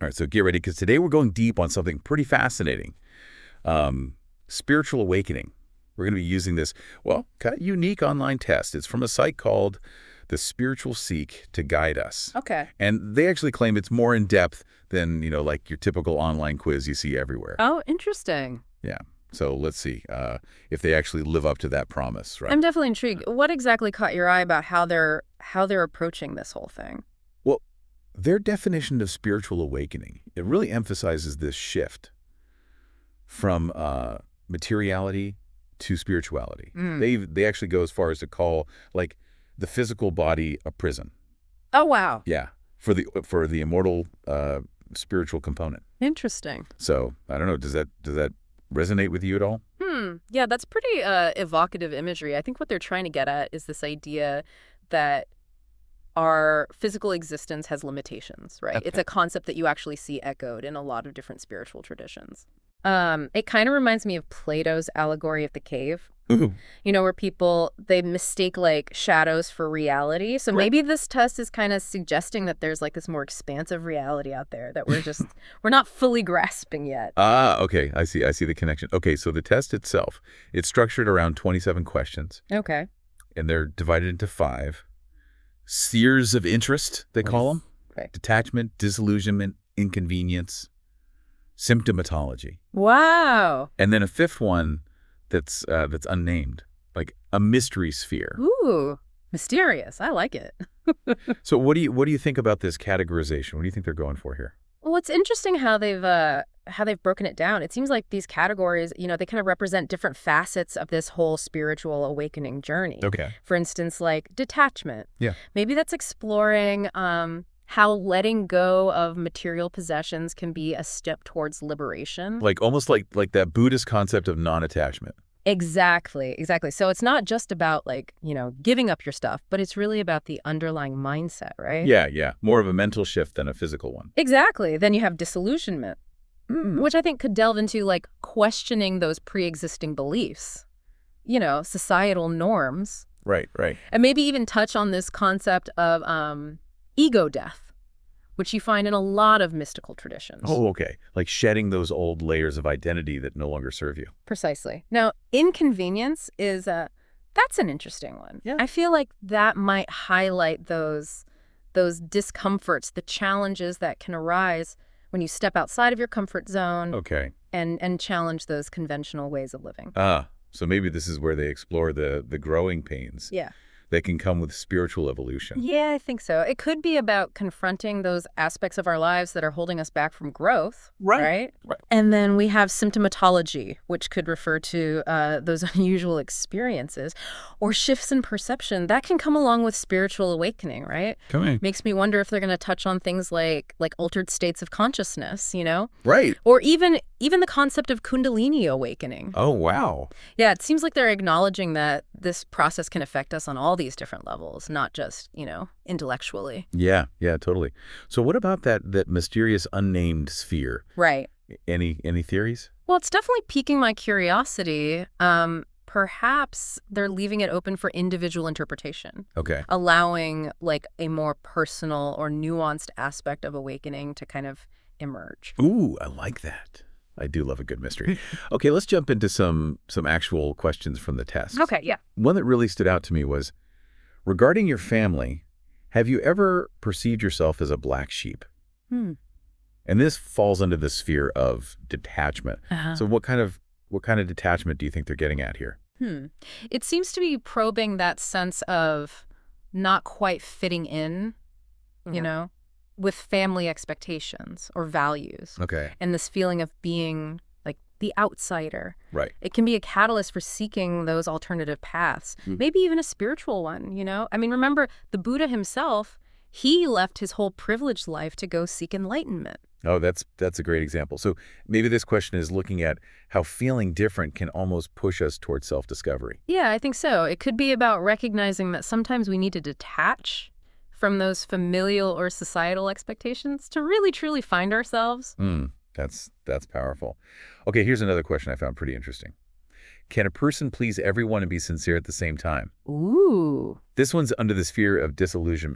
All right, so get ready, because today we're going deep on something pretty fascinating. Spiritual awakening. We're going to be using this, well, kind of unique online test. It's from a site called The Spiritual Seek to guide us. Okay. And they actually claim it's more in-depth than, like your typical online quiz you see everywhere. Oh, interesting. Yeah. So let's see if they actually live up to that promise, right? I'm definitely intrigued. What exactly caught your eye about how they're approaching this whole thing? Well, their definition of spiritual awakening, it really emphasizes this shift from materiality to spirituality. They actually go as far as to call, like, the physical body a prison. Oh, wow. Yeah, for the immortal spiritual component. Interesting. So I don't know. Does that resonate with you at all? Yeah, that's pretty evocative imagery. I think what they're trying to get at is this idea that our physical existence has limitations, right? Okay. It's a concept that you actually see echoed in a lot of different spiritual traditions. It kind of reminds me of Plato's allegory of the cave. Ooh. Where people, they mistake like shadows for reality. So maybe this test is kind of suggesting that there's like this more expansive reality out there that we're not fully grasping yet. Ah, okay. I see the connection. Okay, so the test itself, it's structured around 27 questions. Okay. And they're divided into 5 spheres of interest, they call them. Okay. Detachment, disillusionment, inconvenience, symptomatology. Wow. And then a 5th one that's unnamed, like a mystery sphere. Ooh, mysterious. I like it. So what do you think about this categorization? What do you think they're going for here? Well, it's interesting how they've broken it down. It seems like these categories, they kind of represent different facets of this whole spiritual awakening journey. Okay. For instance, like detachment. Yeah. Maybe that's exploring how letting go of material possessions can be a step towards liberation. Like almost like that Buddhist concept of non-attachment. Exactly. So it's not just about like, giving up your stuff, but it's really about the underlying mindset, right? Yeah. More of a mental shift than a physical one. Exactly. Then you have disillusionment, which I think could delve into like questioning those pre-existing beliefs, societal norms. Right. And maybe even touch on this concept of ego death, which you find in a lot of mystical traditions. Oh, okay. Like shedding those old layers of identity that no longer serve you. Precisely. Now, inconvenience is that's an interesting one. Yeah. I feel like that might highlight those discomforts, the challenges that can arise when you step outside of your comfort zone. Okay. And challenge those conventional ways of living. So maybe this is where they explore the growing pains. Yeah. That can come with spiritual evolution. Yeah, I think so. It could be about confronting those aspects of our lives that are holding us back from growth. Right. And then we have symptomatology, which could refer to those unusual experiences or shifts in perception that can come along with spiritual awakening, right? Makes me wonder if they're going to touch on things like altered states of consciousness, Right. Or even the concept of Kundalini awakening. Oh, wow. Yeah, it seems like they're acknowledging that this process can affect us on all these different levels, not just, intellectually. Yeah, totally. So what about that mysterious unnamed sphere? Right. Any theories? Well, it's definitely piquing my curiosity. Perhaps they're leaving it open for individual interpretation. Okay. Allowing like a more personal or nuanced aspect of awakening to kind of emerge. Ooh, I like that. I do love a good mystery. Okay, let's jump into some actual questions from the test. Okay, yeah. One that really stood out to me was, regarding your family, have you ever perceived yourself as a black sheep? And this falls under the sphere of detachment. So what kind of detachment do you think they're getting at here? It seems to be probing that sense of not quite fitting in, with family expectations or values. Okay. And this feeling of being like the outsider. Right. It can be a catalyst for seeking those alternative paths, maybe even a spiritual one, I mean, remember the Buddha himself, he left his whole privileged life to go seek enlightenment. Oh, that's a great example. So maybe this question is looking at how feeling different can almost push us towards self-discovery. Yeah, I think so. It could be about recognizing that sometimes we need to detach from those familial or societal expectations to really truly find ourselves. That's powerful. Okay, here's another question I found pretty interesting. Can a person please everyone and be sincere at the same time? Ooh. This one's under the sphere of disillusionment.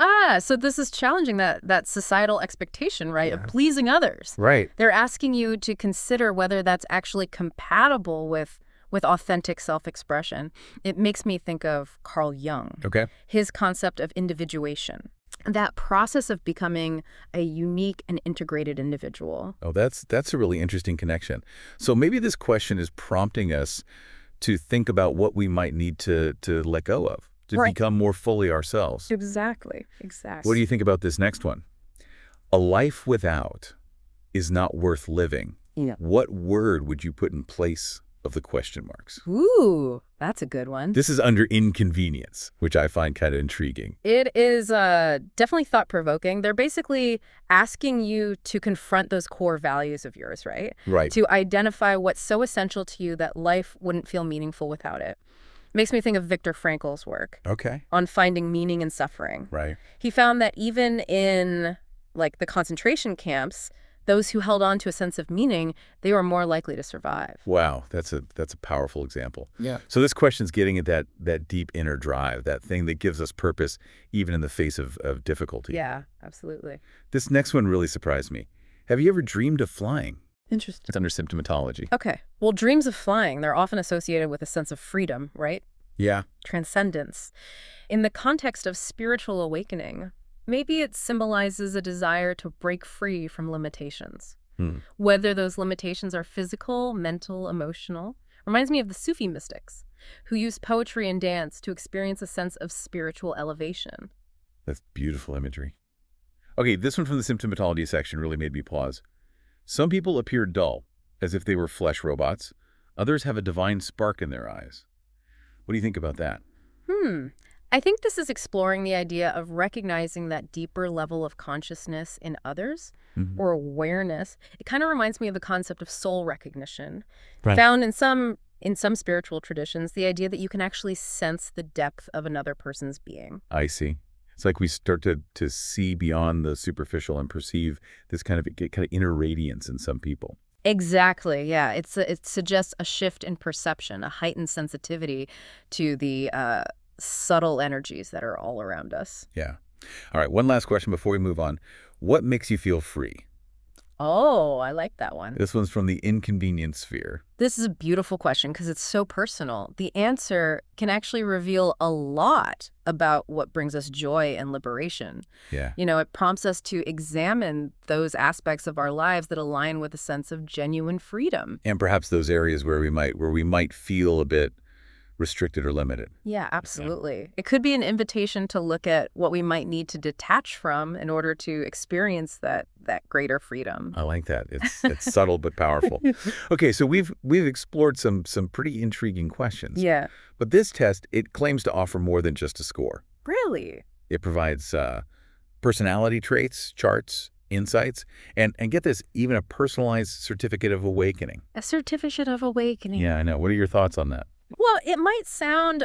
So this is challenging that societal expectation, right, of pleasing others. Right. They're asking you to consider whether that's actually compatible with authentic self-expression. It makes me think of Carl Jung. Okay. His concept of individuation. That process of becoming a unique and integrated individual. Oh, that's a really interesting connection. So maybe this question is prompting us to think about what we might need to let go of, to become more fully ourselves. Exactly. What do you think about this next one? A life without is not worth living. Yeah. What word would you put in place of the question marks? Ooh, that's a good one. This is under inconvenience, which I find kind of intriguing. It is definitely thought-provoking. They're basically asking you to confront those core values of yours, right? Right. To identify what's so essential to you that life wouldn't feel meaningful without it. Makes me think of Viktor Frankl's work. Okay. On finding meaning in suffering. Right. He found that even in, like, the concentration camps, those who held on to a sense of meaning, they were more likely to survive. Wow, that's a powerful example. Yeah. So this question's getting at that deep inner drive, that thing that gives us purpose even in the face of difficulty. Yeah, absolutely. This next one really surprised me. Have you ever dreamed of flying? Interesting. It's under symptomatology. Okay. Well, dreams of flying, they're often associated with a sense of freedom, right? Yeah. Transcendence. In the context of spiritual awakening, maybe it symbolizes a desire to break free from limitations. Whether those limitations are physical, mental, emotional. Reminds me of the Sufi mystics, who use poetry and dance to experience a sense of spiritual elevation. That's beautiful imagery. Okay, this one from the symptomatology section really made me pause. Some people appear dull, as if they were flesh robots. Others have a divine spark in their eyes. What do you think about that? I think this is exploring the idea of recognizing that deeper level of consciousness in others, or awareness. It kind of reminds me of the concept of soul recognition. Right. Found in some spiritual traditions, the idea that you can actually sense the depth of another person's being. I see. It's like we start to see beyond the superficial and perceive this kind of inner radiance in some people. Exactly, yeah. It suggests a shift in perception, a heightened sensitivity to the subtle energies that are all around us. Yeah. All right, one last question before we move on. What makes you feel free? Oh, I like that one. This one's from the inconvenience sphere. This is a beautiful question because it's so personal. The answer can actually reveal a lot about what brings us joy and liberation. Yeah. You know, it prompts us to examine those aspects of our lives that align with a sense of genuine freedom. And perhaps those areas where we might feel a bit restricted or limited. Yeah, absolutely. It could be an invitation to look at what we might need to detach from in order to experience that greater freedom. I like that. It's subtle but powerful. Okay, so we've explored some pretty intriguing questions. Yeah. But this test, it claims to offer more than just a score. Really? It provides personality traits, charts, insights, and get this, even a personalized certificate of awakening. A certificate of awakening. Yeah, I know. What are your thoughts on that? Well, it might sound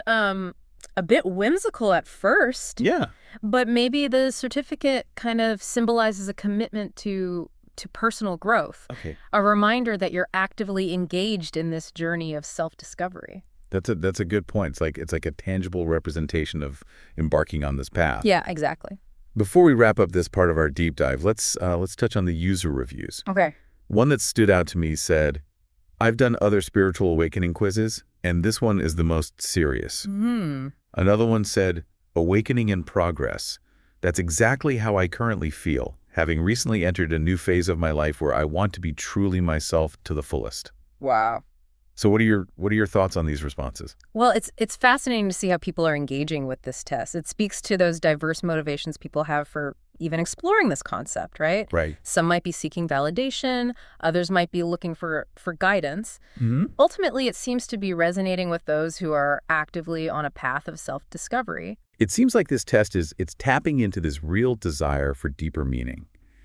a bit whimsical at first. Yeah. But maybe the certificate kind of symbolizes a commitment to personal growth. Okay. A reminder that you're actively engaged in this journey of self-discovery. That's a good point. It's like a tangible representation of embarking on this path. Yeah, exactly. Before we wrap up this part of our deep dive, let's touch on the user reviews. Okay. One that stood out to me said, "I've done other spiritual awakening quizzes, and this one is the most serious." Another one said, "Awakening in progress. That's exactly how I currently feel, having recently entered a new phase of my life where I want to be truly myself to the fullest." Wow. So what are your thoughts on these responses? Well, it's fascinating to see how people are engaging with this test. It speaks to those diverse motivations people have for even exploring this concept, right? Right. Some might be seeking validation. Others might be looking for guidance. Ultimately, it seems to be resonating with those who are actively on a path of self-discovery. It seems like this test it's tapping into this real desire for deeper meaning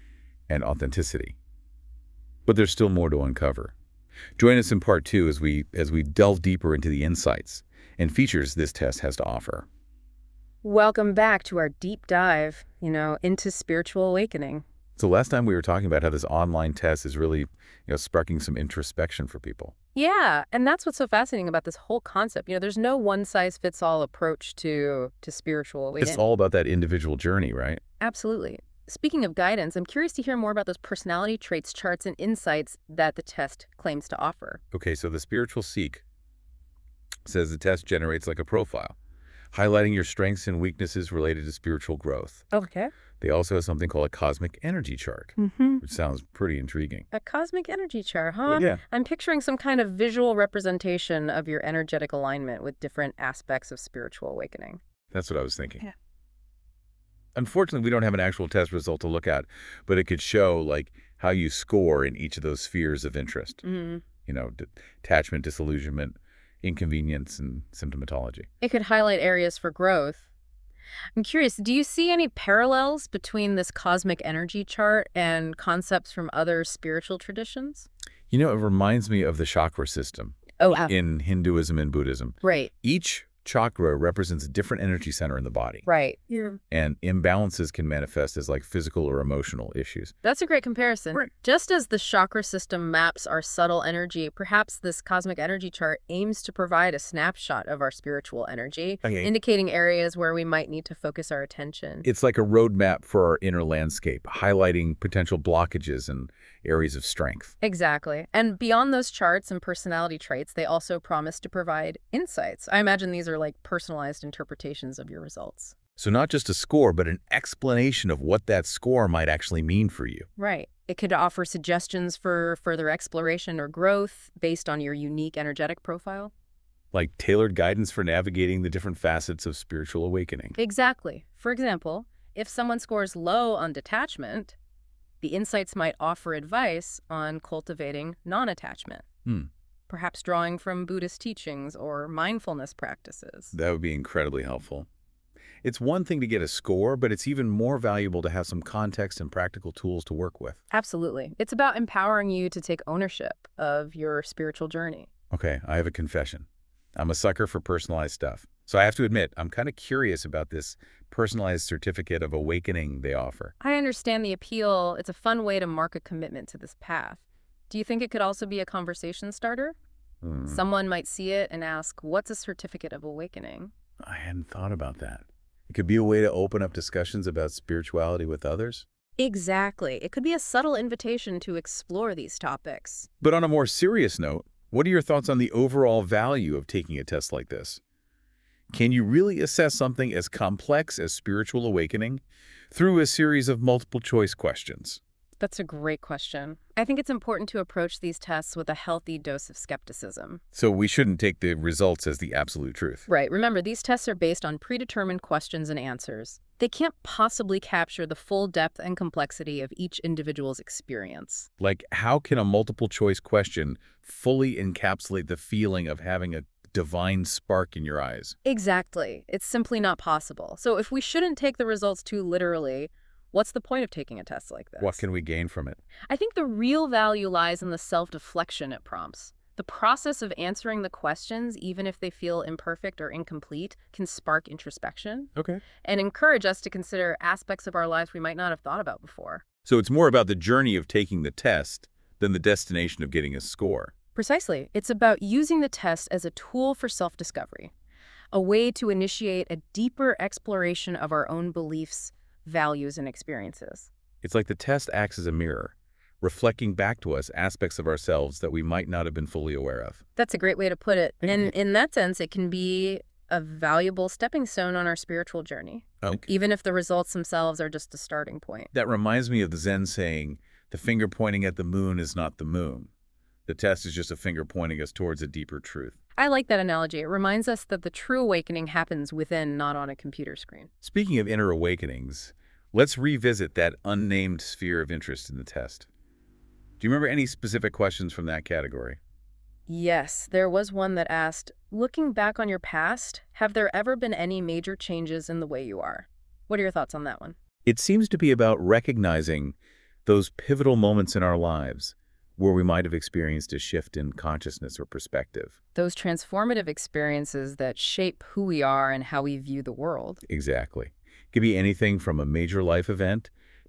and authenticity. But there's still more to uncover. Join us in part 2 as we delve deeper into the insights and features this test has to offer. Welcome back to our deep dive, into spiritual awakening. So last time we were talking about how this online test is really, sparking some introspection for people. Yeah, and that's what's so fascinating about this whole concept. There's no one-size-fits-all approach to spiritual It's awakening. all about that individual journey, right? Absolutely. Speaking of guidance, I'm curious to hear more about those personality traits, charts, and insights that the test claims to offer. Okay, so the Spiritual Seek says the test generates like a profile, highlighting your strengths and weaknesses related to spiritual growth. Okay. They also have something called a cosmic energy chart, which sounds pretty intriguing. A cosmic energy chart, huh? Yeah. I'm picturing some kind of visual representation of your energetic alignment with different aspects of spiritual awakening. That's what I was thinking. Yeah. Unfortunately, we don't have an actual test result to look at, but it could show like how you score in each of those spheres of interest. Attachment, disillusionment, inconvenience, and symptomatology. It could highlight areas for growth. I'm curious, do you see any parallels between this cosmic energy chart and concepts from other spiritual traditions? It reminds me of the chakra system Oh, wow. in Hinduism and Buddhism. Right. Each chakra represents a different energy center in the body. Right. Yeah. And imbalances can manifest as like physical or emotional issues. That's a great comparison. Right. Just as the chakra system maps our subtle energy, perhaps this cosmic energy chart aims to provide a snapshot of our spiritual energy, indicating areas where we might need to focus our attention. It's like a roadmap for our inner landscape, highlighting potential blockages and areas of strength. Exactly. And beyond those charts and personality traits, they also promise to provide insights. I imagine these are like personalized interpretations of your results. So not just a score, but an explanation of what that score might actually mean for you. Right. It could offer suggestions for further exploration or growth based on your unique energetic profile. Like tailored guidance for navigating the different facets of spiritual awakening. Exactly. For example, if someone scores low on detachment, the insights might offer advice on cultivating non-attachment, perhaps drawing from Buddhist teachings or mindfulness practices. That would be incredibly helpful. It's one thing to get a score, but it's even more valuable to have some context and practical tools to work with. Absolutely. It's about empowering you to take ownership of your spiritual journey. Okay, I have a confession. I'm a sucker for personalized stuff. So I have to admit, I'm kind of curious about this personalized certificate of awakening they offer. I understand the appeal. It's a fun way to mark a commitment to this path. Do you think it could also be a conversation starter? Someone might see it and ask, what's a certificate of awakening? I hadn't thought about that. It could be a way to open up discussions about spirituality with others. Exactly. It could be a subtle invitation to explore these topics. But on a more serious note, what are your thoughts on the overall value of taking a test like this? Can you really assess something as complex as spiritual awakening through a series of multiple choice questions? That's a great question. I think it's important to approach these tests with a healthy dose of skepticism. So we shouldn't take the results as the absolute truth. Right. Remember, these tests are based on predetermined questions and answers. They can't possibly capture the full depth and complexity of each individual's experience. Like, how can a multiple choice question fully encapsulate the feeling of having a divine spark in your eyes? Exactly. It's simply not possible. So if we shouldn't take the results too literally, what's the point of taking a test like this? What can we gain from it? I think the real value lies in the self-deflection it prompts. The process of answering the questions, even if they feel imperfect or incomplete, can spark introspection and encourage us to consider aspects of our lives we might not have thought about before. So it's more about the journey of taking the test than the destination of getting a score. Precisely. It's about using the test as a tool for self-discovery, a way to initiate a deeper exploration of our own beliefs, values, and experiences. It's like the test acts as a mirror, reflecting back to us aspects of ourselves that we might not have been fully aware of. That's a great way to put it. And in that sense, it can be a valuable stepping stone on our spiritual journey, even if the results themselves are just a starting point. That reminds me of the Zen saying, the finger pointing at the moon is not the moon. The test is just a finger pointing us towards a deeper truth. I like that analogy. It reminds us that the true awakening happens within, not on a computer screen. Speaking of inner awakenings, let's revisit that unnamed sphere of interest in the test. Do you remember any specific questions from that category? Yes, there was one that asked, looking back on your past, have there ever been any major changes in the way you are? What are your thoughts on that one? It seems to be about recognizing those pivotal moments in our lives where we might have experienced a shift in consciousness or perspective. Those transformative experiences that shape who we are and how we view the world. Exactly. It could be anything from a major life event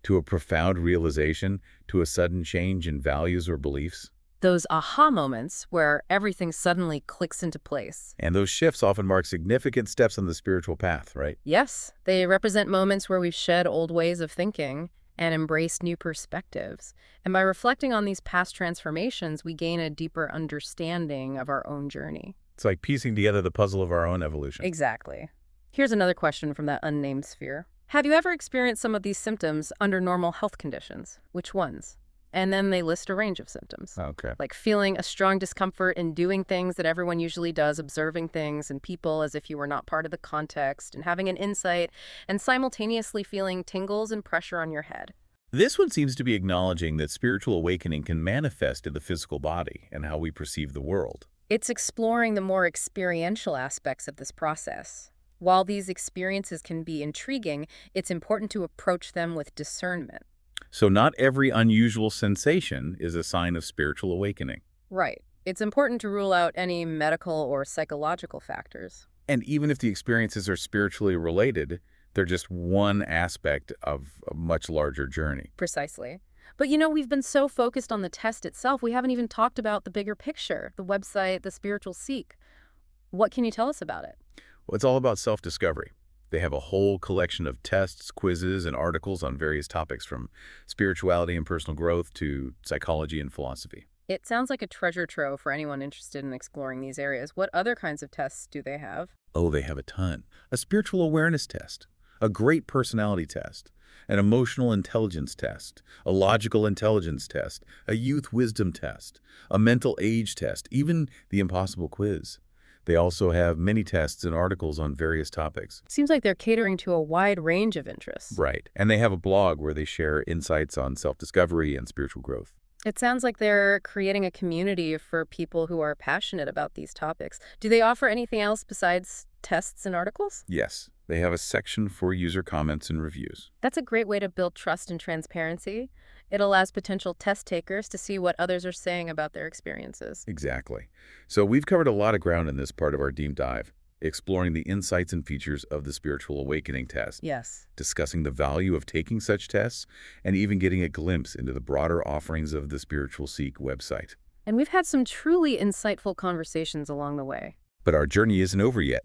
to a profound realization, to a sudden change in values or beliefs. Those aha moments where everything suddenly clicks into place. And those shifts often mark significant steps on the spiritual path, right? Yes, they represent moments where we've shed old ways of thinking and embraced new perspectives. And by reflecting on these past transformations, we gain a deeper understanding of our own journey. It's like piecing together the puzzle of our own evolution. Exactly. Here's another question from that unnamed sphere. Have you ever experienced some of these symptoms under normal health conditions? Which ones? And then they list a range of symptoms. Okay. Like feeling a strong discomfort in doing things that everyone usually does, observing things and people as if you were not part of the context, and having an insight, and simultaneously feeling tingles and pressure on your head. This one seems to be acknowledging that spiritual awakening can manifest in the physical body and how we perceive the world. It's exploring the more experiential aspects of this process. While these experiences can be intriguing, it's important to approach them with discernment. So not every unusual sensation is a sign of spiritual awakening. Right. It's important to rule out any medical or psychological factors. And even if the experiences are spiritually related, they're just one aspect of a much larger journey. Precisely. But we've been so focused on the test itself, we haven't even talked about the bigger picture, the website, the Spiritual Seek. What can you tell us about it? Well, it's all about self-discovery. They have a whole collection of tests, quizzes, and articles on various topics from spirituality and personal growth to psychology and philosophy. It sounds like a treasure trove for anyone interested in exploring these areas. What other kinds of tests do they have? Oh, they have a ton. A spiritual awareness test, a great personality test, an emotional intelligence test, a logical intelligence test, a youth wisdom test, a mental age test, even the impossible quiz. They also have many tests and articles on various topics. Seems like they're catering to a wide range of interests. Right. And they have a blog where they share insights on self-discovery and spiritual growth. It sounds like they're creating a community for people who are passionate about these topics. Do they offer anything else besides tests and articles? Yes. They have a section for user comments and reviews. That's a great way to build trust and transparency. It allows potential test takers to see what others are saying about their experiences. Exactly. So we've covered a lot of ground in this part of our deep dive, exploring the insights and features of the Spiritual Awakening test. Yes. Discussing the value of taking such tests, and even getting a glimpse into the broader offerings of the Spiritual Seek website. And we've had some truly insightful conversations along the way. But our journey isn't over yet.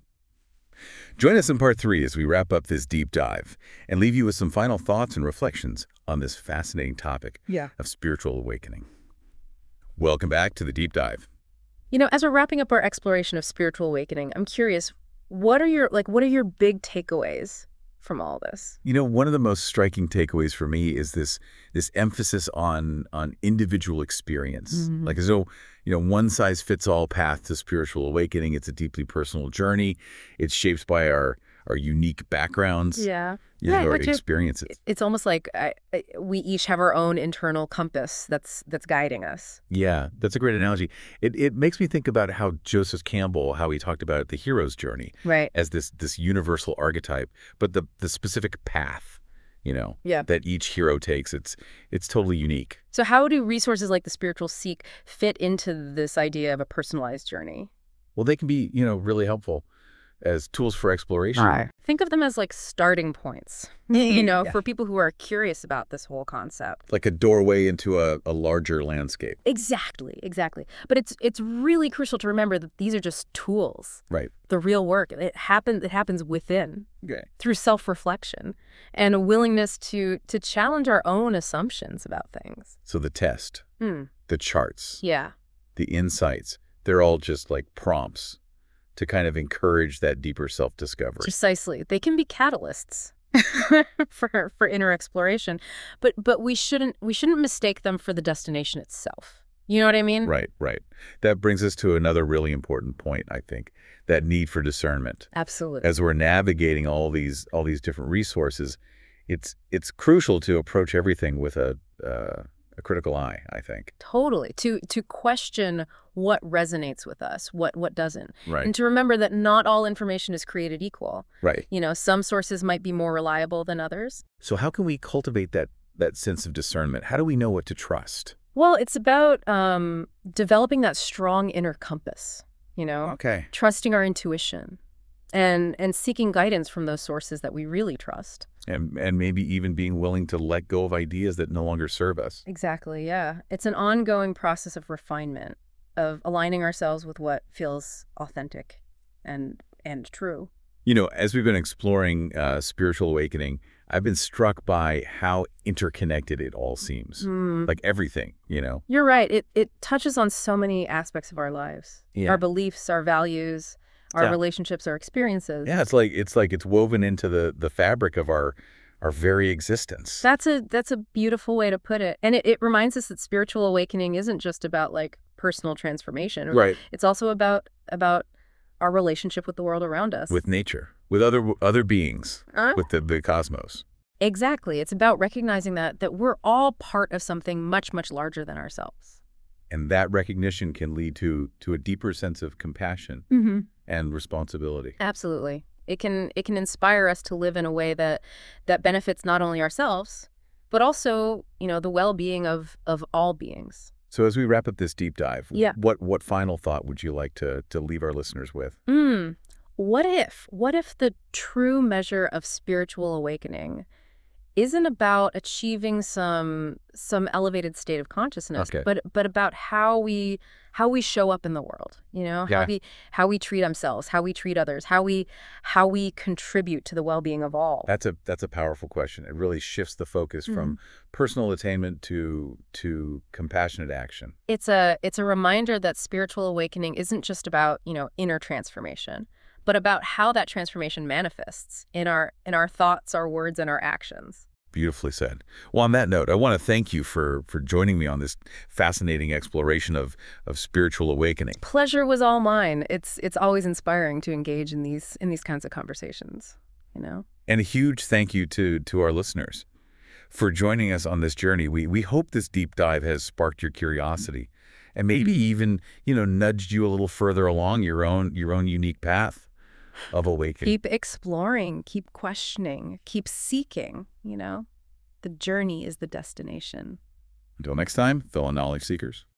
Join us in part 3 as we wrap up this deep dive and leave you with some final thoughts and reflections on this fascinating topic of spiritual awakening. Welcome back to the deep dive. As we're wrapping up our exploration of spiritual awakening, I'm curious, what are your big takeaways from all this? One of the most striking takeaways for me is this emphasis on individual experience. Mm-hmm. Like there's no, one-size-fits-all path to spiritual awakening. It's a deeply personal journey. It's shaped by our unique backgrounds. Yeah. Our experiences. It's almost like we each have our own internal compass that's guiding us. Yeah, that's a great analogy. It makes me think about how Joseph Campbell, how he talked about the hero's journey, right, as this universal archetype, but the specific path, that each hero takes, it's totally unique. So how do resources like the Spiritual Seek fit into this idea of a personalized journey? Well, they can be, really helpful as tools for exploration. Right. Think of them as like starting points, for people who are curious about this whole concept. Like a doorway into a larger landscape. Exactly. But it's really crucial to remember that these are just tools. Right. The real work, it happens within, okay, through self-reflection and a willingness to challenge our own assumptions about things. So the test, the charts, yeah, the insights, they're all just like prompts to kind of encourage that deeper self-discovery. Precisely. They can be catalysts for inner exploration, but we shouldn't mistake them for the destination itself. You know what I mean? Right. That brings us to another really important point, I think, that need for discernment. Absolutely. As we're navigating all these different resources, it's crucial to approach everything with a critical eye, I think. Totally. To question what resonates with us, what doesn't. Right. And to remember that not all information is created equal. Right. Some sources might be more reliable than others. So how can we cultivate that sense of discernment? How do we know what to trust? Well, it's about developing that strong inner compass, Okay. trusting our intuition, And seeking guidance from those sources that we really trust. And maybe even being willing to let go of ideas that no longer serve us. Exactly, yeah. It's an ongoing process of refinement, of aligning ourselves with what feels authentic and true. You know, as we've been exploring spiritual awakening, I've been struck by how interconnected it all seems. Like everything, you know? You're right. It touches on so many aspects of our lives. Yeah. Our beliefs, our values, our relationships, our experiences. Yeah, it's woven into the fabric of our very existence. That's a beautiful way to put it. And it reminds us that spiritual awakening isn't just about like personal transformation. Right. It's also about our relationship with the world around us. With nature, with other beings, with the cosmos. Exactly. It's about recognizing that we're all part of something much, much larger than ourselves. And that recognition can lead to a deeper sense of compassion and responsibility. Absolutely. It can inspire us to live in a way that benefits not only ourselves, but also, the well-being of all beings. So as we wrap up this deep dive, Yeah. what final thought would you like to leave our listeners with? What if the true measure of spiritual awakening isn't about achieving some elevated state of consciousness, but about how we show up in the world, how we treat ourselves, how we treat others, how we contribute to the well-being of all. That's a powerful question. It really shifts the focus from personal attainment to compassionate action. It's a reminder that spiritual awakening isn't just about, inner transformation, but about how that transformation manifests in our thoughts, our words, and our actions. Beautifully said. Well, on that note, I want to thank you for joining me on this fascinating exploration of spiritual awakening. Pleasure was all mine. It's always inspiring to engage in these kinds of conversations, And a huge thank you to our listeners for joining us on this journey. We hope this deep dive has sparked your curiosity and maybe even, nudged you a little further along your own unique path of awakening. Keep exploring, keep questioning, keep seeking, The journey is the destination. Until next time, fellow knowledge seekers.